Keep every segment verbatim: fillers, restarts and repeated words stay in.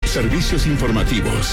Servicios informativos.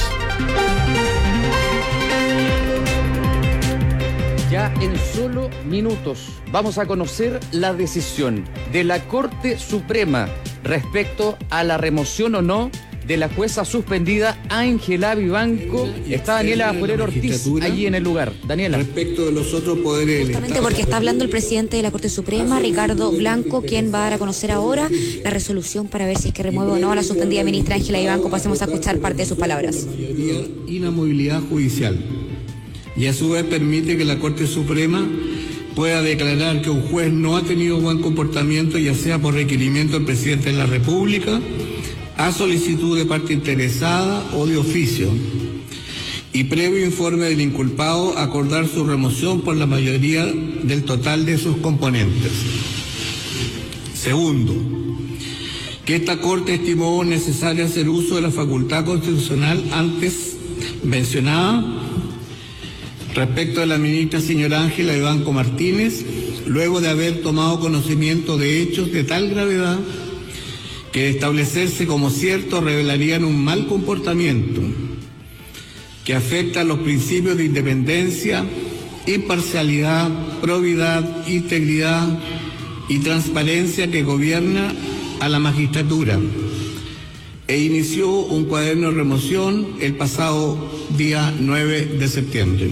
Ya en solo minutos vamos a conocer la decisión de la Corte Suprema respecto a la remoción o no de la jueza suspendida Ángela Vivanco. Está Daniela Forero Ortiz allí en el lugar. Daniela. Respecto de los otros poderes. Justamente porque está hablando el presidente de la Corte Suprema, Ricardo Blanco, quien va a dar a conocer ahora la resolución para ver si es que remueve o no a la suspendida ministra Ángela Vivanco. Pasemos a escuchar parte de sus palabras. Inamovilidad judicial. Y a su vez permite que la Corte Suprema pueda declarar que un juez no ha tenido buen comportamiento, ya sea por requerimiento del presidente de la República, a solicitud de parte interesada o de oficio, y previo informe del inculpado, acordar su remoción por la mayoría del total de sus componentes. Segundo, que esta Corte estimó necesario hacer uso de la facultad constitucional antes mencionada respecto de la ministra señora Ángela Vivanco Martínez, luego de haber tomado conocimiento de hechos de tal gravedad que de establecerse como cierto revelarían un mal comportamiento que afecta a los principios de independencia, imparcialidad, probidad, integridad y transparencia que gobierna a la magistratura, e inició un cuaderno de remoción el pasado día nueve de septiembre.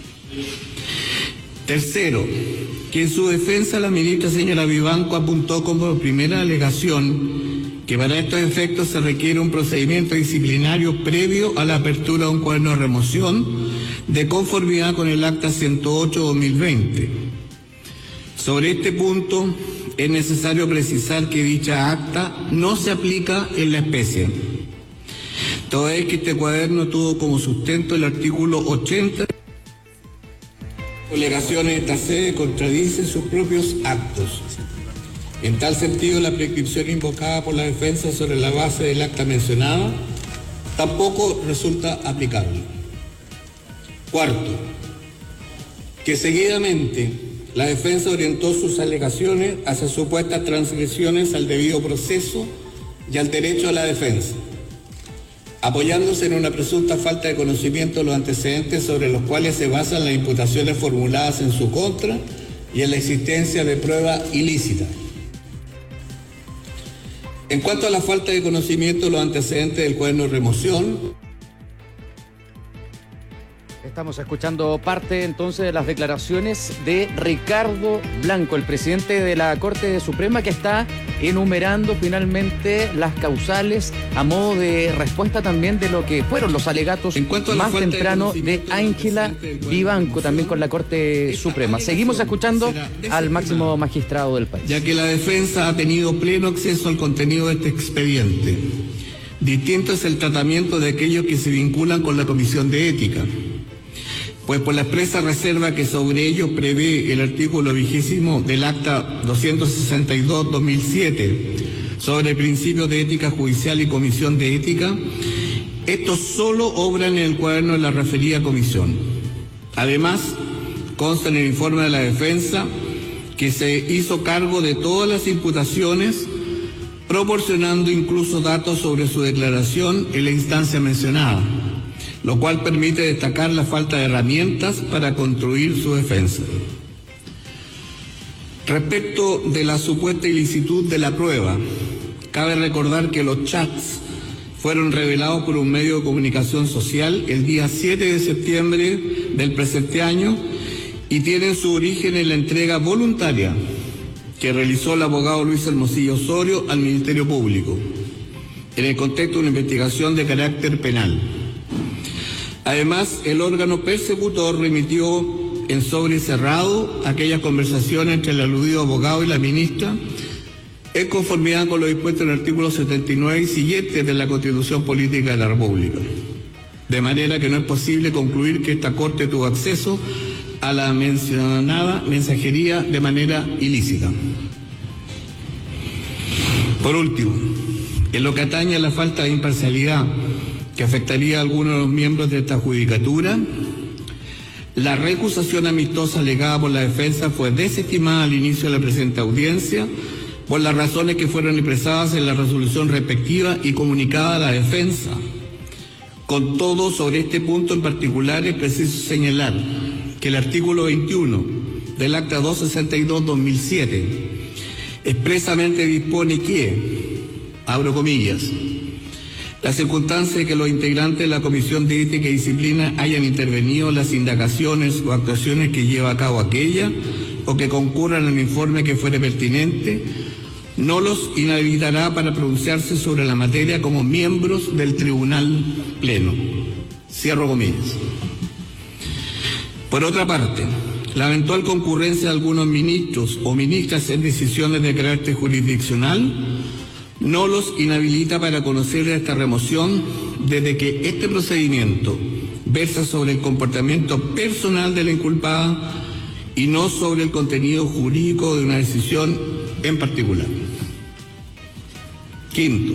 Tercero, que en su defensa la ministra señora Vivanco apuntó como primera alegación que para estos efectos se requiere un procedimiento disciplinario previo a la apertura de un cuaderno de remoción de conformidad con el acta ciento ocho barra dos mil veinte. Sobre este punto es necesario precisar que dicha acta no se aplica en la especie, toda vez que este cuaderno tuvo como sustento el artículo ochenta. Alegaciones de esta sede contradicen sus propios actos. En tal sentido, la prescripción invocada por la defensa sobre la base del acta mencionada tampoco resulta aplicable. Cuarto, que seguidamente la defensa orientó sus alegaciones hacia supuestas transgresiones al debido proceso y al derecho a la defensa, apoyándose en una presunta falta de conocimiento de los antecedentes sobre los cuales se basan las imputaciones formuladas en su contra y en la existencia de prueba ilícita. En cuanto a la falta de conocimiento de los antecedentes del cuaderno de remoción, estamos escuchando parte entonces de las declaraciones de Ricardo Blanco, el presidente de la Corte Suprema, que está enumerando finalmente las causales a modo de respuesta también de lo que fueron los alegatos más temprano de Ángela Vivanco, también con la Corte Suprema. Seguimos escuchando al máximo magistrado del país. Ya que la defensa ha tenido pleno acceso al contenido de este expediente. Distinto es el tratamiento de aquellos que se vinculan con la Comisión de Ética, pues por la expresa reserva que sobre ellos prevé el artículo vigésimo del acta doscientos sesenta y dos barra dos mil siete sobre principios de ética judicial y comisión de ética, estos solo obran en el cuaderno de la referida comisión. Además, consta en el informe de la defensa que se hizo cargo de todas las imputaciones, proporcionando incluso datos sobre su declaración en la instancia mencionada, lo cual permite destacar la falta de herramientas para construir su defensa. Respecto de la supuesta ilicitud de la prueba, cabe recordar que los chats fueron revelados por un medio de comunicación social el día siete de septiembre del presente año y tienen su origen en la entrega voluntaria que realizó el abogado Luis Hermosillo Osorio al Ministerio Público, en el contexto de una investigación de carácter penal. Además, el órgano persecutor remitió en sobre cerrado aquellas conversaciones entre el aludido abogado y la ministra, en conformidad con lo dispuesto en el artículo setenta y nueve y siguientes de la Constitución Política de la República. De manera que no es posible concluir que esta Corte tuvo acceso a la mencionada mensajería de manera ilícita. Por último, en lo que atañe a la falta de imparcialidad que afectaría a algunos de los miembros de esta judicatura, la recusación amistosa alegada por la defensa fue desestimada al inicio de la presente audiencia por las razones que fueron expresadas en la resolución respectiva y comunicada a la defensa. Con todo, sobre este punto en particular es preciso señalar que el artículo veintiuno del Acta doscientos sesenta y dos barra dos mil siete expresamente dispone que, abro comillas, la circunstancia de que los integrantes de la Comisión de Ética y Disciplina hayan intervenido en las indagaciones o actuaciones que lleva a cabo aquella o que concurran en el informe que fuere pertinente, no los inhabilitará para pronunciarse sobre la materia como miembros del Tribunal Pleno. Cierro comillas. Por otra parte, la eventual concurrencia de algunos ministros o ministras en decisiones de carácter jurisdiccional no los inhabilita para conocer esta remoción desde que este procedimiento versa sobre el comportamiento personal de la inculpada y no sobre el contenido jurídico de una decisión en particular. Quinto,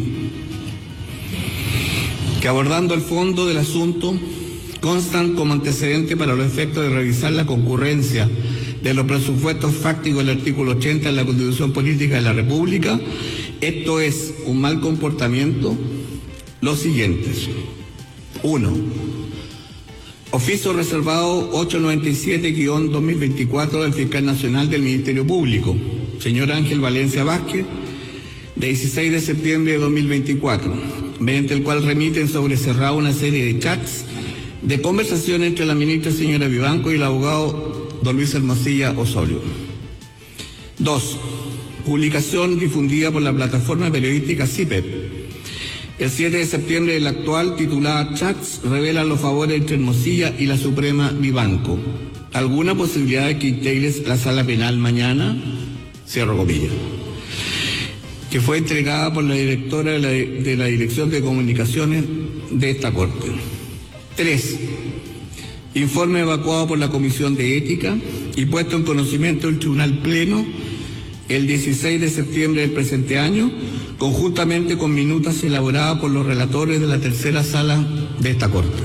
que abordando el fondo del asunto constan como antecedente para los efectos de revisar la concurrencia de los presupuestos fácticos del artículo ochenta de la Constitución Política de la República, esto es un mal comportamiento, los siguientes. Uno, oficio reservado ochocientos noventa y siete guión dos mil veinticuatro del Fiscal Nacional del Ministerio Público, señor Ángel Valencia Vázquez, de dieciséis de septiembre de dos mil veinticuatro, mediante el cual remiten sobre cerrado una serie de chats de conversación entre la ministra señora Vivanco y el abogado don Luis Hermosilla Osorio. Dos, publicación difundida por la plataforma periodística C I P E P. El siete de septiembre del actual, titulada Chats revela los favores entre Hermosilla y la Suprema Vivanco. ¿Alguna posibilidad de que integres la sala penal mañana? Cierro comillas. Que fue entregada por la directora de la, de la Dirección de Comunicaciones de esta Corte. Tres, informe evacuado por la Comisión de Ética y puesto en conocimiento del Tribunal Pleno el dieciséis de septiembre del presente año, conjuntamente con minutas elaboradas por los relatores de la tercera sala de esta Corte.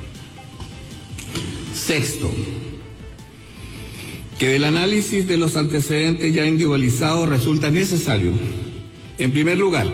Sexto, que del análisis de los antecedentes ya individualizados resulta necesario, en primer lugar,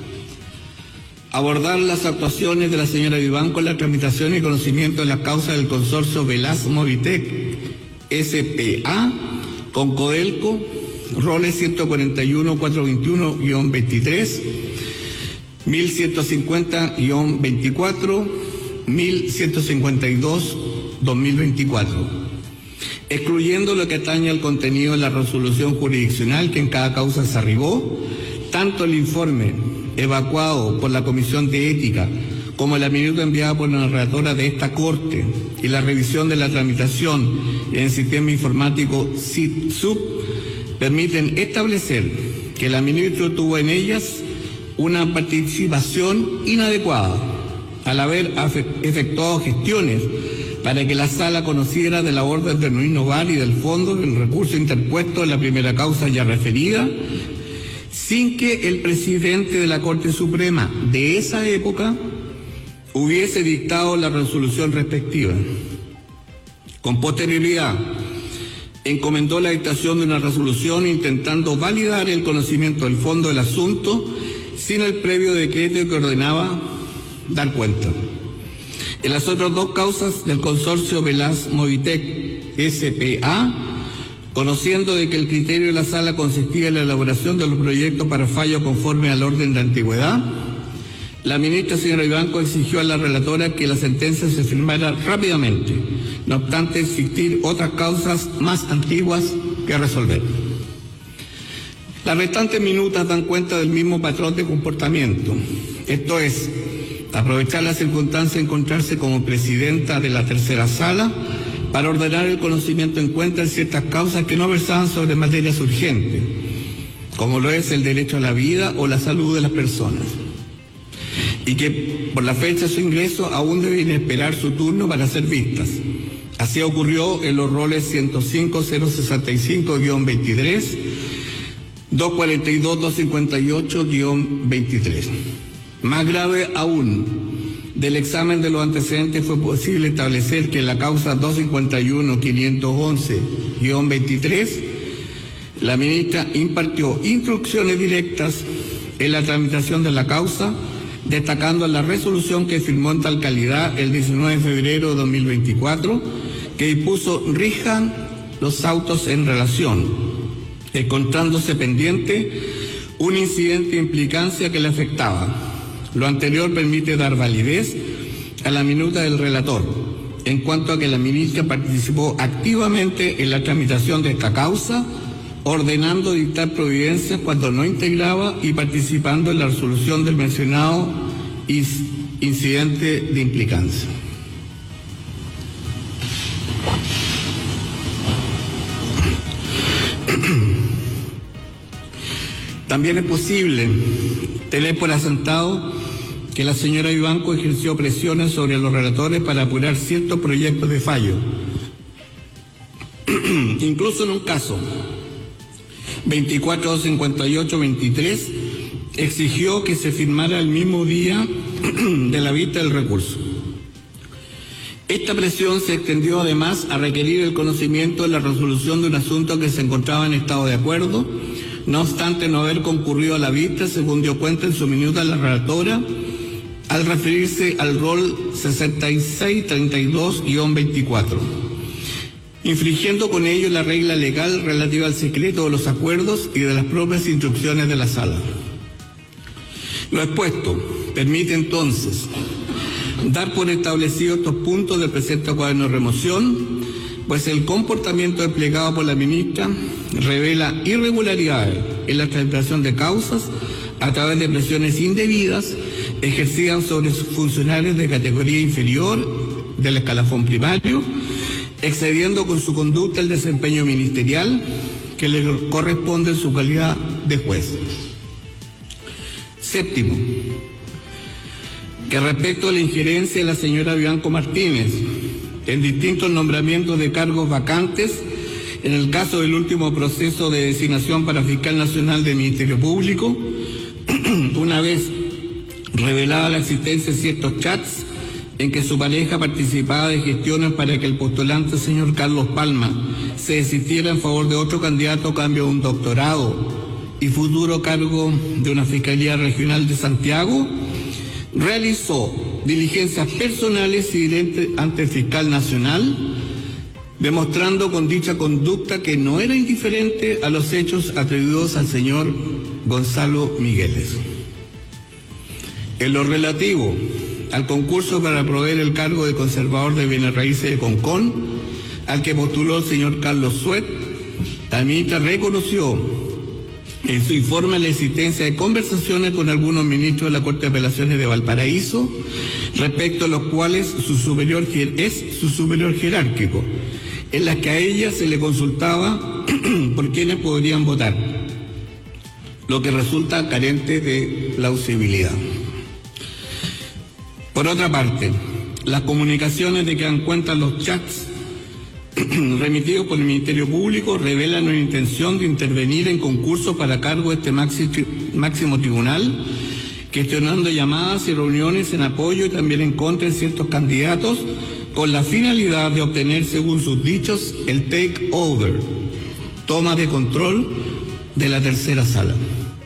abordar las actuaciones de la señora Vivanco en la tramitación y conocimiento de las causas del consorcio Velas Movitec S P A con Codelco, roles ciento cuarenta y uno cuatrocientos veintiuno guión veintitrés, mil ciento cincuenta guión veinticuatro, mil ciento cincuenta y dos dos mil veinticuatro, excluyendo lo que atañe al contenido de la resolución jurisdiccional que en cada causa se arribó, tanto el informe evacuado por la Comisión de Ética como la minuta enviada por la relatora de esta Corte y la revisión de la tramitación en el sistema informático S I T S U B permiten establecer que la ministra tuvo en ellas una participación inadecuada al haber efectuado gestiones para que la sala conociera de la orden de no innovar y del fondo del recurso interpuesto en la primera causa ya referida, sin que el presidente de la Corte Suprema de esa época hubiese dictado la resolución respectiva. Con posterioridad, encomendó la dictación de una resolución intentando validar el conocimiento del fondo del asunto sin el previo decreto que ordenaba dar cuenta. En las otras dos causas del consorcio Velas Movitec S P A, conociendo de que el criterio de la sala consistía en la elaboración de los proyectos para fallo conforme al orden de antigüedad, la ministra señora Vivanco exigió a la relatora que la sentencia se firmara rápidamente, no obstante existir otras causas más antiguas que resolver. Las restantes minutas dan cuenta del mismo patrón de comportamiento, esto es, aprovechar la circunstancia de encontrarse como presidenta de la tercera sala para ordenar el conocimiento en cuenta de ciertas causas que no versaban sobre materias urgentes, como lo es el derecho a la vida o la salud de las personas, y que por la fecha de su ingreso aún deben esperar su turno para ser vistas. Así ocurrió en los roles ciento cinco punto cero sesenta y cinco guión veintitrés, doscientos cuarenta y dos punto doscientos cincuenta y ocho guión veintitrés. Más grave aún, del examen de los antecedentes fue posible establecer que en la causa doscientos cincuenta y uno punto quinientos once guión veintitrés, la ministra impartió instrucciones directas en la tramitación de la causa, destacando la resolución que firmó en tal calidad el diecinueve de febrero de dos mil veinticuatro, que dispuso rijan los autos en relación, encontrándose pendiente un incidente de implicancia que le afectaba. Lo anterior permite dar validez a la minuta del relator, en cuanto a que la ministra participó activamente en la tramitación de esta causa, ordenando dictar providencias cuando no integraba y participando en la resolución del mencionado incidente de implicancia. También es posible tener por asentado que la señora Vivanco ejerció presiones sobre los relatores para apurar ciertos proyectos de fallo. Incluso en un caso veinticuatro cincuenta y ocho veintitrés exigió que se firmara el mismo día de la vista del recurso. Esta presión se extendió además a requerir el conocimiento de la resolución de un asunto que se encontraba en estado de acuerdo, no obstante no haber concurrido a la vista, según dio cuenta en su minuta la relatora, al referirse al rol sesenta y seis treinta y dos guión veinticuatro, infringiendo con ello la regla legal relativa al secreto de los acuerdos y de las propias instrucciones de la sala. Lo expuesto permite entonces dar por establecido estos puntos del presente cuaderno de remoción, pues el comportamiento desplegado por la ministra revela irregularidades en la tramitación de causas a través de presiones indebidas ejercidas sobre sus funcionarios de categoría inferior del escalafón primario, excediendo con su conducta el desempeño ministerial que le corresponde en su calidad de juez. Séptimo, que respecto a la injerencia de la señora Vivanco Martínez en distintos nombramientos de cargos vacantes, en el caso del último proceso de designación para fiscal nacional del Ministerio Público, una vez revelada la existencia de ciertos chats en que su pareja participaba de gestiones para que el postulante señor Carlos Palma se desistiera en favor de otro candidato a cambio de un doctorado y futuro cargo de una Fiscalía Regional de Santiago, realizó diligencias personales y directas ante el fiscal nacional, demostrando con dicha conducta que no era indiferente a los hechos atribuidos al señor Gonzalo Migueles. En lo relativo al concurso para proveer el cargo de conservador de bienes raíces de Concón, al que postuló el señor Carlos Suet, la ministra reconoció en su informe la existencia de conversaciones con algunos ministros de la Corte de Apelaciones de Valparaíso, respecto a los cuales su superior es su superior jerárquico, en las que a ella se le consultaba por quienes podrían votar, lo que resulta carente de plausibilidad. Por otra parte, las comunicaciones de que dan cuenta los chats remitidos por el Ministerio Público revelan una intención de intervenir en concursos para cargo de este máximo tribunal, gestionando llamadas y reuniones en apoyo y también en contra de ciertos candidatos, con la finalidad de obtener, según sus dichos, el take over, toma de control de la tercera sala.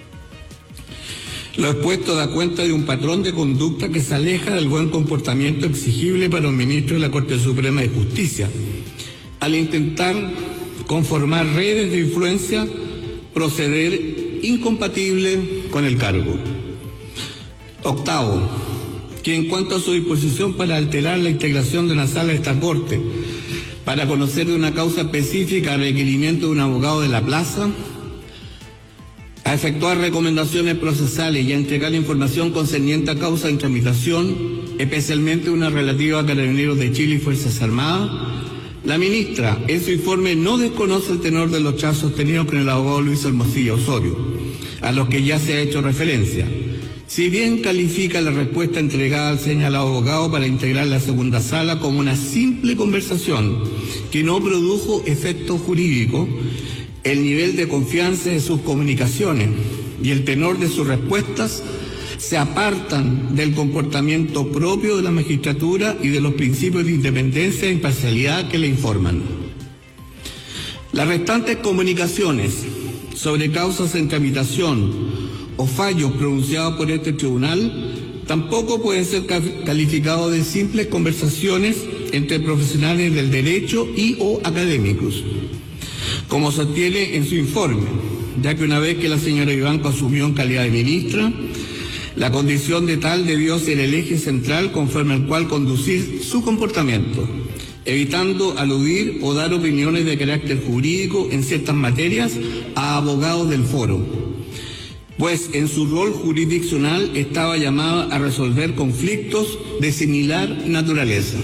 Lo expuesto da cuenta de un patrón de conducta que se aleja del buen comportamiento exigible para un ministro de la Corte Suprema de Justicia, al intentar conformar redes de influencia, proceder incompatible con el cargo. Octavo, que en cuanto a su disposición para alterar la integración de una sala de esta Corte, para conocer de una causa específica a requerimiento de un abogado de la plaza, a efectuar recomendaciones procesales y a entregar información concerniente a causa en tramitación, especialmente una relativa a Carabineros de Chile y Fuerzas Armadas, la ministra en su informe no desconoce el tenor de los chats sostenidos con el abogado Luis Hermosilla Osorio, a los que ya se ha hecho referencia. Si bien califica la respuesta entregada al señalado abogado para integrar la segunda sala como una simple conversación que no produjo efecto jurídico, el nivel de confianza de sus comunicaciones y el tenor de sus respuestas se apartan del comportamiento propio de la magistratura y de los principios de independencia e imparcialidad que le informan. Las restantes comunicaciones sobre causas en tramitación o fallos pronunciados por este tribunal tampoco pueden ser calificados de simples conversaciones entre profesionales del derecho y o académicos, como sostiene en su informe, ya que una vez que la señora Vivanco asumió en calidad de ministra, la condición de tal debió ser el eje central conforme al cual conducir su comportamiento, evitando aludir o dar opiniones de carácter jurídico en ciertas materias a abogados del foro, pues en su rol jurisdiccional estaba llamada a resolver conflictos de similar naturaleza.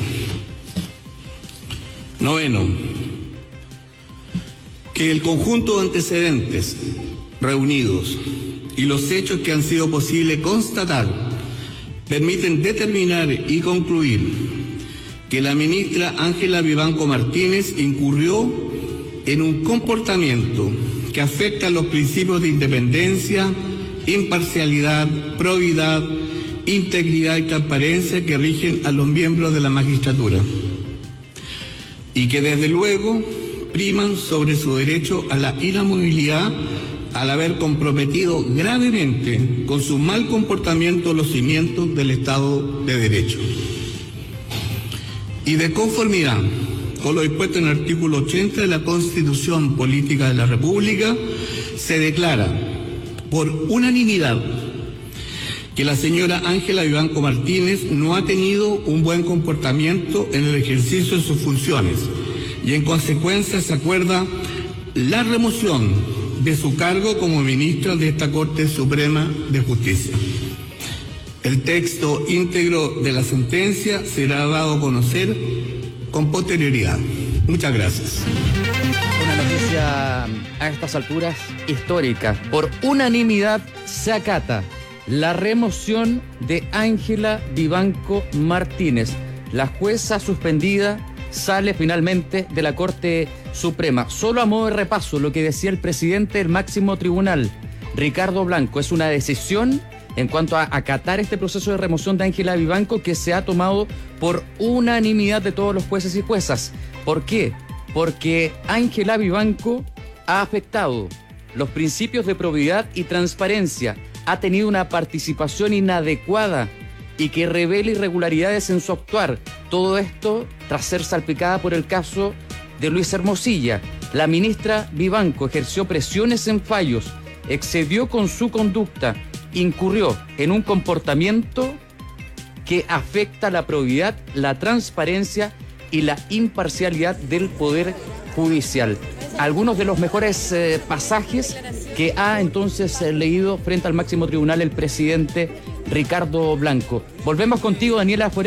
Noveno, que el conjunto de antecedentes reunidos y los hechos que han sido posible constatar permiten determinar y concluir que la ministra Ángela Vivanco Martínez incurrió en un comportamiento que afecta los principios de independencia, imparcialidad, probidad, integridad y transparencia que rigen a los miembros de la magistratura y que desde luego priman sobre su derecho a la inamovilidad al haber comprometido gravemente con su mal comportamiento los cimientos del Estado de Derecho. Y de conformidad con lo dispuesto en el artículo ochenta de la Constitución Política de la República, se declara por unanimidad que la señora Ángela Vivanco Martínez no ha tenido un buen comportamiento en el ejercicio de sus funciones y en consecuencia se acuerda la remoción de su cargo como ministra de esta Corte Suprema de Justicia. El texto íntegro de la sentencia será dado a conocer con posterioridad. Muchas gracias. Una noticia a estas alturas histórica. Por unanimidad se acata la remoción de Ángela Vivanco Martínez. La jueza suspendida sale finalmente de la Corte Suprema. Solo a modo de repaso, lo que decía el presidente del máximo tribunal, Ricardo Blanco, es una decisión en cuanto a acatar este proceso de remoción de Ángela Vivanco que se ha tomado por unanimidad de todos los jueces y juezas. ¿Por qué? Porque Ángela Vivanco ha afectado los principios de probidad y transparencia, ha tenido una participación inadecuada y que revela irregularidades en su actuar. Todo esto tras ser salpicada por el caso de Luis Hermosilla. La ministra Vivanco ejerció presiones en fallos, excedió con su conducta, incurrió en un comportamiento que afecta la probidad, la transparencia y la imparcialidad del Poder Judicial. Algunos de los mejores eh, pasajes que ha entonces eh, leído frente al máximo tribunal el presidente Ricardo Blanco. Volvemos contigo, Daniela Forero.